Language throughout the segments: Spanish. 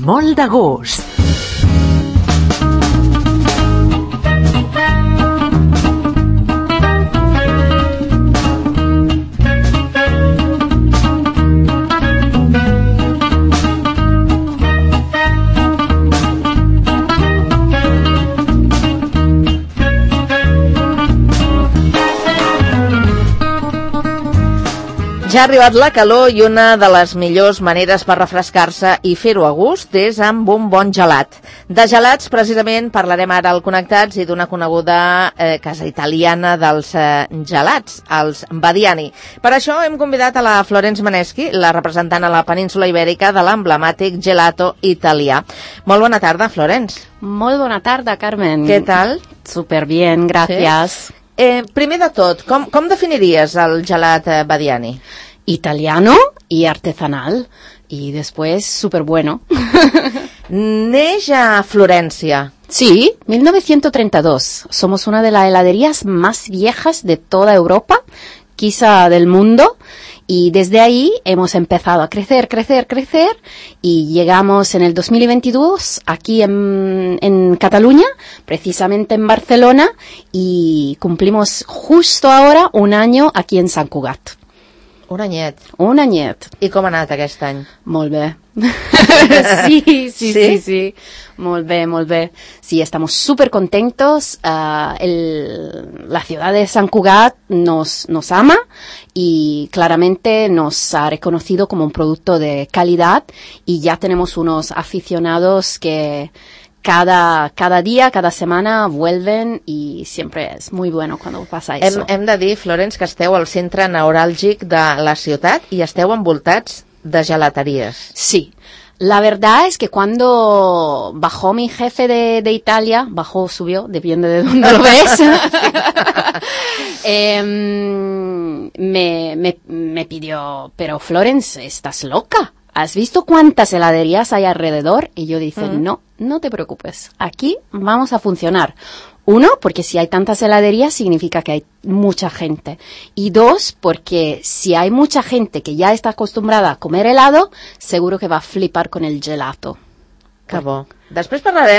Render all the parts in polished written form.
molt de gust. Ja ha arribat la calor i una de les millors maneres per refrescar-se i fer-ho a gust és amb un bon gelat. De gelats, precisament, parlarem ara al Connectats i d'una coneguda casa italiana dels gelats, els Badiani. Per això hem convidat a la Florence Maneschi, la representant a la península Ibèrica de l'emblemàtic gelato italià. Molt bona tarda, Florence. Molt bona tarda, Carmen. Què tal? Superbien, gràcies. Sí? Primer de tot, com definiries el gelat Badiani? Italiano y artesanal. Y después súper bueno. Neix a Florencia. Sí, 1932. Somos una de las heladerías más viejas de toda Europa, quizá del mundo. Y desde ahí hemos empezado a crecer y llegamos en el 2022 aquí en Cataluña, precisamente en Barcelona, y cumplimos justo ahora un año aquí en Sant Cugat. Un anyet. Un anyet. I com ha anat aquest any? Molt bé. Sí. Molt bé. Sí, estamos súper contentos. La ciudad de Sant Cugat nos ama y claramente nos ha reconocido como un producto de calidad y ya tenemos unos aficionados que cada día, cada setmana vuelven i sempre és muy bueno cuando pasa eso. Hem de dir, Florence, que esteu al centre neuràlgic de la ciutat i esteu envoltats de gelateries. Sí. La verdad es que cuando bajó mi jefe de Italia, bajó o subió, depende de dónde lo ves, me pidió, pero Florence, ¿estás loca? ¿Has visto cuántas heladerías hay alrededor? Y yo dije, no te preocupes, aquí vamos a funcionar. Uno, porque si hay tantas heladerías significa que hay mucha gente. Y dos, porque si hay mucha gente que ya está acostumbrada a comer helado, seguro que va a flipar con el gelato. Que bo. Després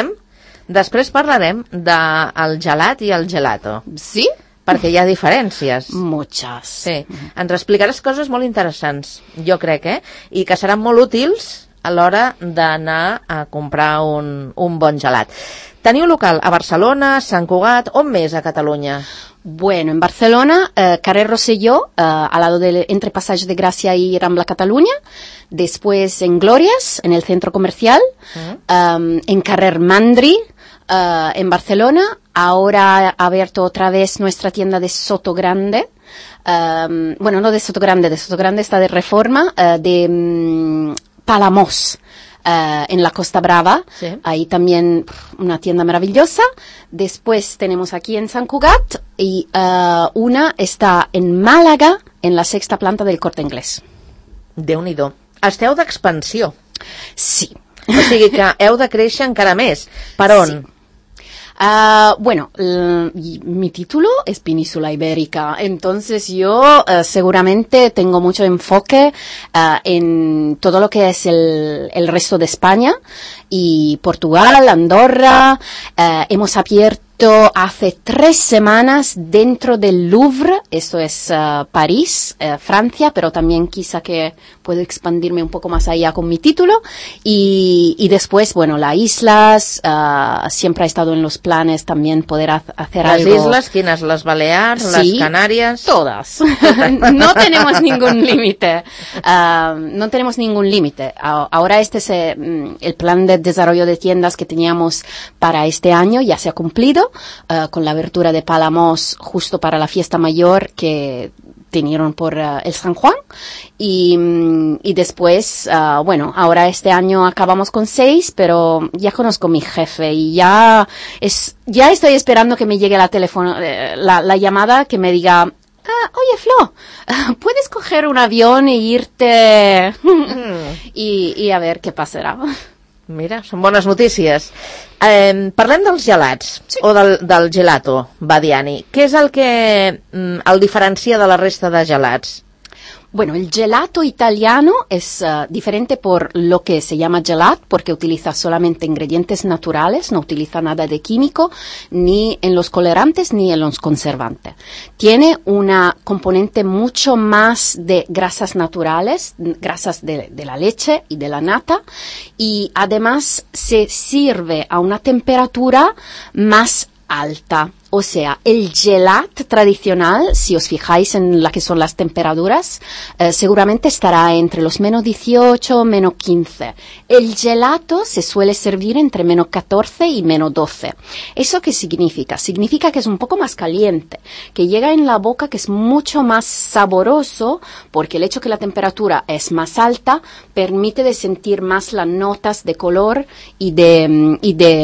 parlarem del gelat i el gelato. Sí? Perquè hi ha diferències. Muchas. Sí. Ens explicaràs coses molt interessants, jo crec, i que seran molt útils a l'hora d'anar a comprar un bon gelat. Teniu local a Barcelona, Sant Cugat, on més a Catalunya? Bueno, en Barcelona, Carrer Rosselló, al lado entre Passaje de Gracia y Rambla Cataluña. Después en Glorias, en el centro comercial. En Carrer Mandri, en Barcelona. Ahora ha abierto otra vez nuestra tienda de Sotogrande. Bueno, no de Sotogrande está de Reforma, de Palamós. En la Costa Brava, sí. Ahí también una tienda maravillosa. Después tenemos aquí en Sant Cugat y una está en Málaga, en la 6ª planta del Corte Inglés. Déu-n'hi-do. Esteu d'expansió. Sí. O sigui que heu de créixer encara més. Per on? Sí. Bueno, mi título es Península Ibérica, entonces yo seguramente tengo mucho enfoque en todo lo que es el resto de España y Portugal, Andorra. Hemos abierto hace 3 semanas dentro del Louvre, esto es París, Francia, pero también quizá que puedo expandirme un poco más allá con mi título. Y después, bueno, las islas, siempre ha estado en los planes también poder hacer algo. ¿Las islas? ¿Quiénes? ¿Las Baleares? Sí, ¿Las Canarias? Todas. No tenemos ningún límite. No tenemos ningún límite. Ahora este es el plan de desarrollo de tiendas que teníamos para este año, ya se ha cumplido. Con la abertura de Palamós justo para la fiesta mayor que tenieron por el San Juan y después, bueno, ahora este año acabamos con 6, pero ya conozco a mi jefe y ya estoy esperando que me llegue la llamada que me diga, oye Flo, ¿puedes coger un avión e irte? y a ver qué pasará. Mira, són bones notícies. Parlem dels gelats, sí. O del gelato Badiani. Què és el que el diferencia de la resta de gelats? Bueno, el gelato italiano es diferente por lo que se llama gelat, porque utiliza solamente ingredientes naturales, no utiliza nada de químico, ni en los colorantes ni en los conservantes. Tiene una componente mucho más de grasas naturales, grasas de la leche y de la nata, y además se sirve a una temperatura más alta. O sea, el gelat tradicional, si os fijáis en la que son las temperaturas, seguramente estará entre los menos 18, menos 15. El gelato se suele servir entre menos 14 y menos 12. ¿Eso qué significa? Significa que es un poco más caliente, que llega en la boca, que es mucho más saboroso, porque el hecho que la temperatura es más alta permite de sentir más las notas de color y de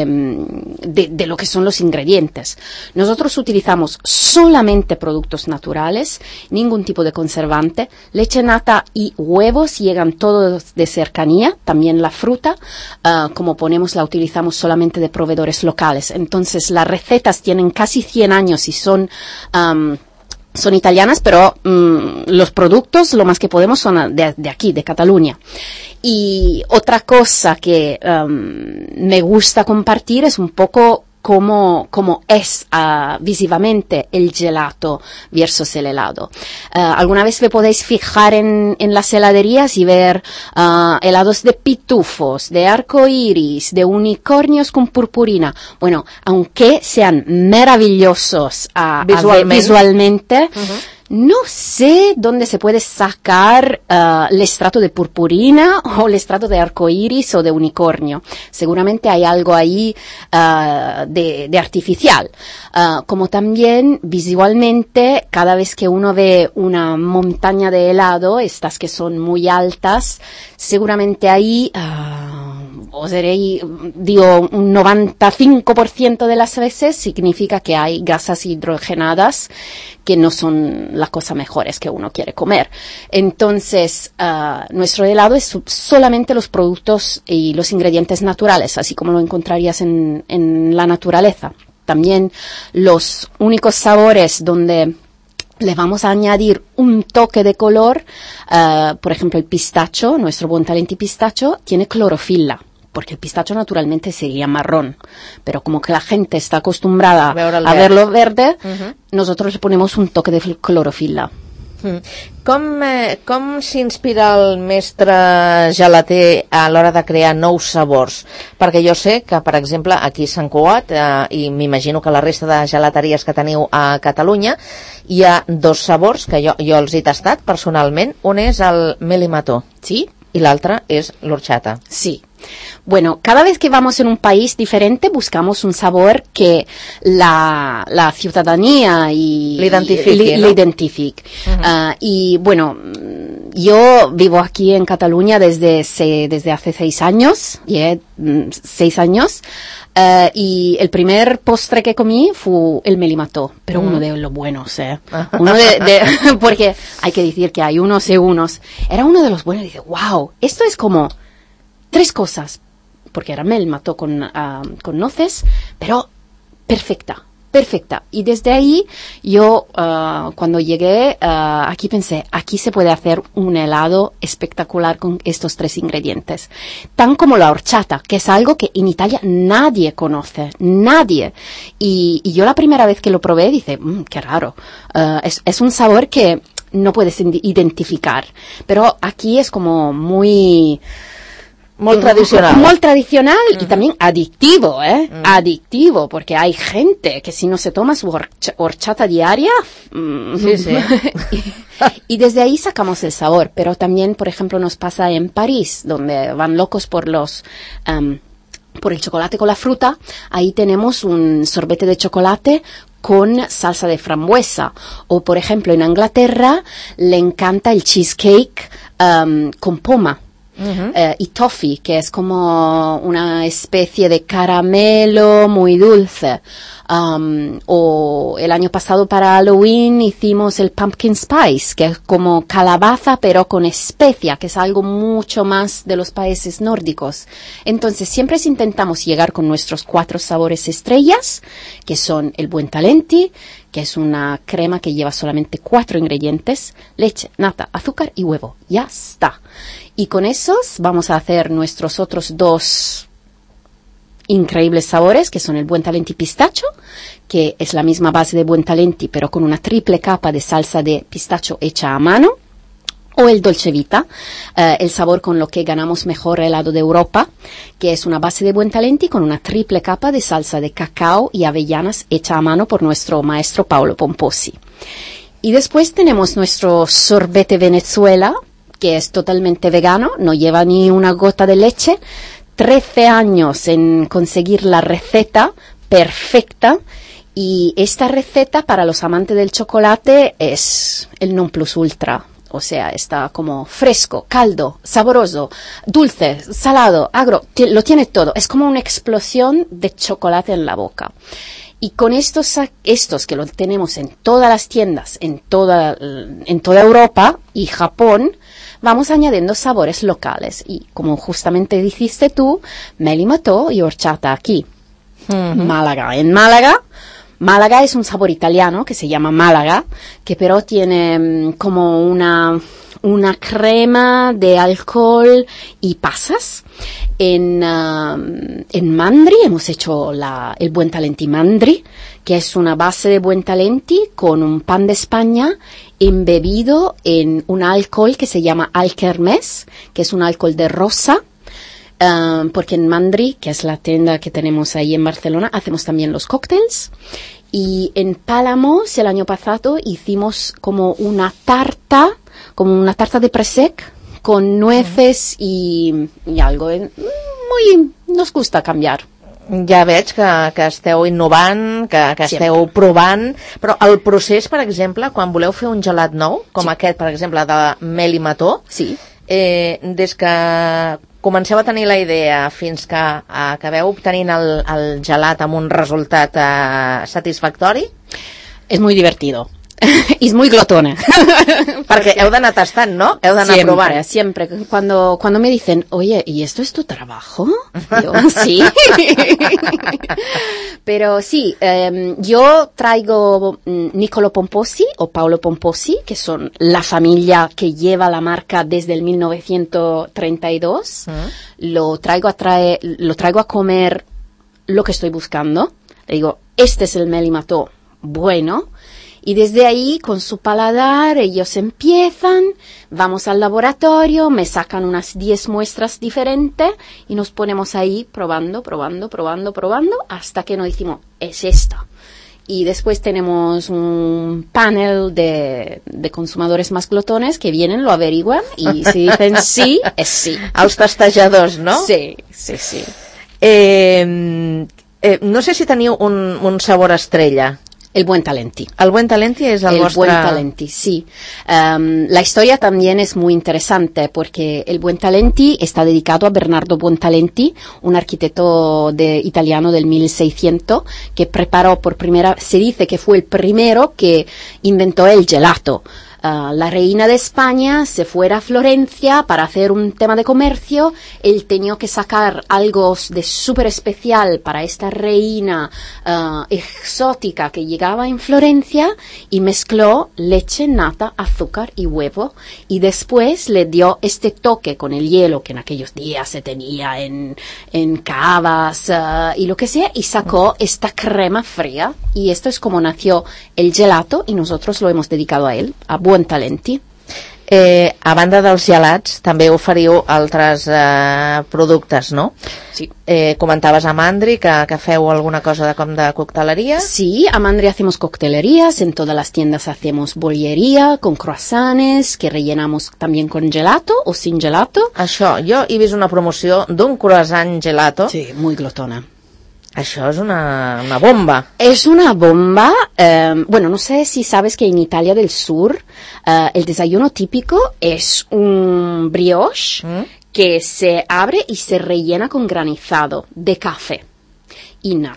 lo que son los ingredientes. Nosotros utilizamos solamente productos naturales, ningún tipo de conservante, leche, nata y huevos llegan todos de cercanía, también la fruta, como ponemos, la utilizamos solamente de proveedores locales. Entonces, las recetas tienen casi 100 años y son italianas, pero los productos, lo más que podemos, son de aquí, de Cataluña. Y otra cosa que me gusta compartir es un poco cómo es visivamente el gelato versus el helado. Alguna vez me podéis fijar en las heladerías y ver helados de pitufos, de arcoíris, de unicornios con purpurina. Bueno, aunque sean maravillosos visualmente, no sé dónde se puede sacar el estrato de purpurina o el estrato de arcoíris o de unicornio. Seguramente hay algo ahí de artificial. Como también visualmente, cada vez que uno ve una montaña de helado, estas que son muy altas, seguramente ahí os diré, digo, un 95% de las veces significa que hay gasas hidrogenadas que no son las cosas mejores que uno quiere comer. Entonces, nuestro helado es solamente los productos y los ingredientes naturales, así como lo encontrarías en la naturaleza. También los únicos sabores donde le vamos a añadir un toque de color, por ejemplo, el pistacho, nuestro Buontalenti pistacho, tiene clorofila, porque el pistacho naturalmente sería marrón, pero como que la gente está acostumbrada a verlo verde, nosotros le ponemos un toque de clorofila. Com s'inspira el mestre gelater a l'hora de crear nous sabors? Perquè jo sé que, per exemple, aquí a Sant Cugat, i m'imagino que la resta de gelateries que teniu a Catalunya, hi ha dos sabors que jo els he tastat personalment. Un és el melimató, ¿sí? Y la otra es l'orchata. Sí. Bueno, cada vez que vamos en un país diferente buscamos un sabor que la ciudadanía le identifique. Y bueno, yo vivo aquí en Cataluña desde hace 6 años, 6 años, y el primer postre que comí fue el melimató, pero uno de los buenos, uno porque hay que decir que hay unos y unos. Era uno de los buenos y dice, wow, esto es como 3 cosas, porque era melimató con nueces, pero perfecta. Y desde ahí yo, cuando llegué aquí pensé, aquí se puede hacer un helado espectacular con estos 3 ingredientes. Tan como la horchata, que es algo que en Italia nadie conoce, nadie. Y yo la primera vez que lo probé dije, qué raro. Es un sabor que no puedes identificar, pero aquí es como muy tradicional y también adictivo, adictivo, porque hay gente que si no se toma su horchata diaria, sí. y desde ahí sacamos el sabor. Pero también, por ejemplo, nos pasa en París, donde van locos por el chocolate con la fruta. Ahí tenemos un sorbete de chocolate con salsa de frambuesa. O, por ejemplo, en Inglaterra le encanta el cheesecake con poma. Y toffee, que es como una especie de caramelo muy dulce. O el año pasado para Halloween hicimos el pumpkin spice, que es como calabaza pero con especia, que es algo mucho más de los países nórdicos. Entonces siempre intentamos llegar con nuestros 4 sabores estrellas, que son el Buontalenti, que es una crema que lleva solamente 4 ingredientes: leche, nata, azúcar y huevo. Ya está. Y con esos vamos a hacer nuestros otros 2 increíbles sabores, que son el Buontalenti pistacho, que es la misma base de Buontalenti, pero con una triple capa de salsa de pistacho hecha a mano. O el Dolce Vita, el sabor con lo que ganamos mejor helado de Europa, que es una base de Buontalenti con una triple capa de salsa de cacao y avellanas hecha a mano por nuestro maestro Paolo Pomposi. Y después tenemos nuestro sorbete Venezuela, que es totalmente vegano, no lleva ni una gota de leche. 13 años en conseguir la receta perfecta. Y esta receta para los amantes del chocolate es el non plus ultra. O sea, está como fresco, caldo, sabroso, dulce, salado, agro, lo tiene todo. Es como una explosión de chocolate en la boca. Y con estos que lo tenemos en todas las tiendas, en toda Europa y Japón, vamos añadiendo sabores locales. Y como justamente dijiste tú, meli mató y horchata aquí. Málaga. En Málaga es un sabor italiano que se llama Málaga, que pero tiene como una crema de alcohol y pasas. En Mandri hemos hecho el Buontalenti Mandri, que es una base de Buontalenti con un pan de España embebido en un alcohol que se llama Alkermes, que es un alcohol de rosa. Porque en Mandri, que es la tienda que tenemos ahí en Barcelona, hacemos también los cócteles. Y en Pálamos el año pasado hicimos como una tarta de presec con nueces y algo. Nos gusta cambiar. Ja veig que esteu innovant, que esteu provant, però el procés, per exemple, quan voleu fer un gelat nou, com aquest, per exemple, de mel i mató, des que comenceu a tenir la idea fins que acabeu obtenint el gelat amb un resultat satisfactori? És muy divertido. Y es muy glotona. Porque heu d'anar tastant, ¿no? Heu d'anar provant. Siempre. Cuando me dicen, oye, ¿y esto es tu trabajo? Yo, sí. Pero sí, yo traigo Niccolo Pomposi o Paolo Pomposi, que son la familia que lleva la marca desde el 1932. Lo traigo a comer lo que estoy buscando. Le digo, este es el mel y mató bueno. Y desde ahí, con su paladar, ellos empiezan, vamos al laboratorio, me sacan unas 10 muestras diferentes y nos ponemos ahí probando, hasta que nos decimos, es esto. Y después tenemos un panel de consumadores más glotones que vienen, lo averiguan y si dicen sí, es sí. Els tastejadors, no? Sí. No sé si teniu un sabor estrella. El Buontalenti. El Buontalenti es el vostre... Buontalenti, sí. La historia también es muy interesante porque el Buontalenti está dedicado a Bernardo Buontalenti, un arquitecto italiano del 1600 que preparó se dice que fue el primero que inventó el gelato. La reina de España se fuera a Florencia para hacer un tema de comercio. Él tenía que sacar algo de súper especial para esta reina exótica que llegaba en Florencia y mezcló leche, nata, azúcar y huevo y después le dio este toque con el hielo que en aquellos días se tenía en cavas y lo que sea y sacó esta crema fría y esto es como nació el gelato y nosotros lo hemos dedicado a él, a Buontalenti. A banda dels gelats, també oferiu altres productes, ¿no? Sí. Comentaves a Mandri que feu alguna cosa de coctelería. Sí, a Mandri hacemos coctelerías, en todas las tiendas hacemos bollería con croissants que rellenamos también con gelato o sin gelato. Això, jo he vist una promoció d'un croissant gelato. Sí, muy glotona. Això es una bomba. Es una bomba. Bueno, no sé si sabes que en Italia del Sur el desayuno típico es un brioche que se abre y se rellena con granizado de café y nata.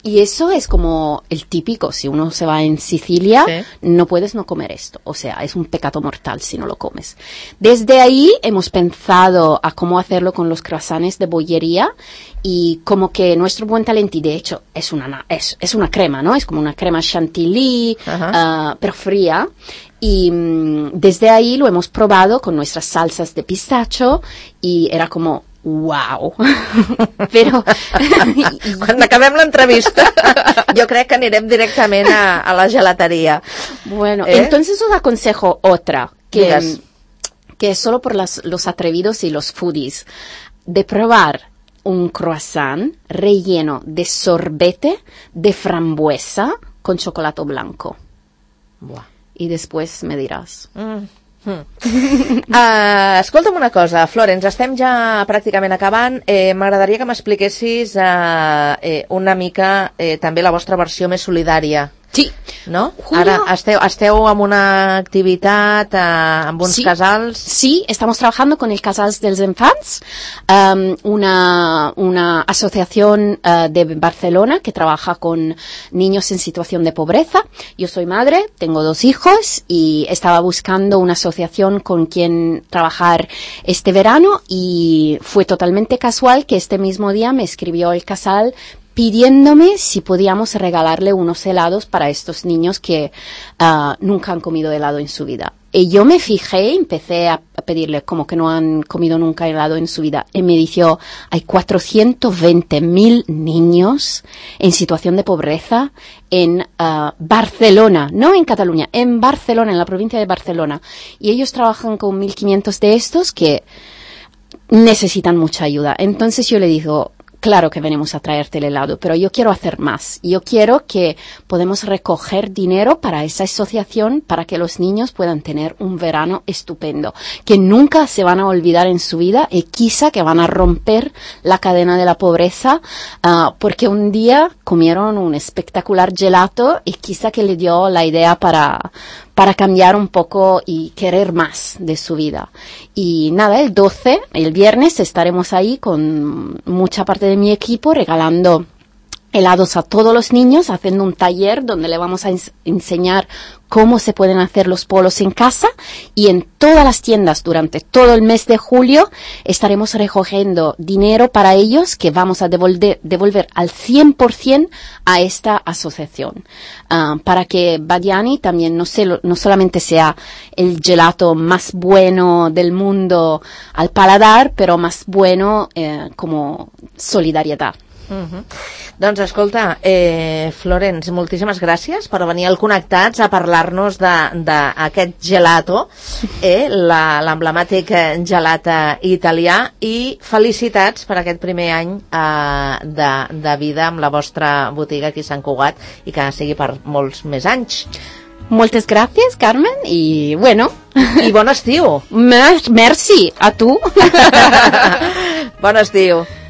Y eso es como el típico, si uno se va en Sicilia, no puedes no comer esto. O sea, es un pecado mortal si no lo comes. Desde ahí hemos pensado a cómo hacerlo con los croissants de bollería y como que nuestro buen talent, y de hecho es una crema, ¿no? Es como una crema chantilly, pero fría. Y desde ahí lo hemos probado con nuestras salsas de pistacho y era como... Wow. Però... Quan acabem l'entrevista, jo crec que anirem directament a la gelatería. Bueno, entonces os aconsejo otra, que es solo por los atrevidos y los foodies, de probar un croissant relleno de sorbete de frambuesa con chocolate blanco. Buah. Y después me dirás. Escolta'm una cosa, Florence, estem ja pràcticament acabant. M'agradaria que m'expliquessis una mica també la vostra versió més solidària. Sí. ¿No? Ara esteu amb una activitat amb uns casals. Sí, estamos trabajando con el Casals dels Infants, una asociación de Barcelona que trabaja con niños en situación de pobreza. Yo soy madre, tengo 2 hijos y estaba buscando una asociación con quien trabajar este verano y fue totalmente casual que este mismo día me escribió el casal pidiéndome si podíamos regalarle unos helados para estos niños que nunca han comido helado en su vida. Y yo me fijé, empecé a pedirle como que no han comido nunca helado en su vida. Y me dijo, hay 420.000 niños en situación de pobreza en Barcelona, no en Cataluña, en Barcelona, en la provincia de Barcelona. Y ellos trabajan con 1.500 de estos que necesitan mucha ayuda. Entonces yo le digo, claro que venimos a traerte el helado, pero yo quiero hacer más. Yo quiero que podemos recoger dinero para esa asociación para que los niños puedan tener un verano estupendo, que nunca se van a olvidar en su vida y quizá que van a romper la cadena de la pobreza porque un día comieron un espectacular gelato y quizá que le dio la idea para cambiar un poco y querer más de su vida. Y nada, el 12, el viernes, estaremos ahí con mucha parte de mi equipo regalando helados a todos los niños, haciendo un taller donde le vamos a enseñar cómo se pueden hacer los polos en casa, y en todas las tiendas durante todo el mes de julio estaremos recogiendo dinero para ellos que vamos a devolver al 100% a esta asociación, para que Badiani también no solamente sea el gelato más bueno del mundo al paladar, pero más bueno como solidaridad. Doncs escolta, Florence, moltíssimes gràcies per venir al Connectats a parlar-nos d'aquest gelato, l'emblemàtic gelat italià, i felicitats per aquest primer any de vida amb la vostra botiga aquí a Sant Cugat i que sigui per molts més anys. Moltes gràcies, Carmen, i bueno... I bon estiu! Merci, a tu! Bon estiu!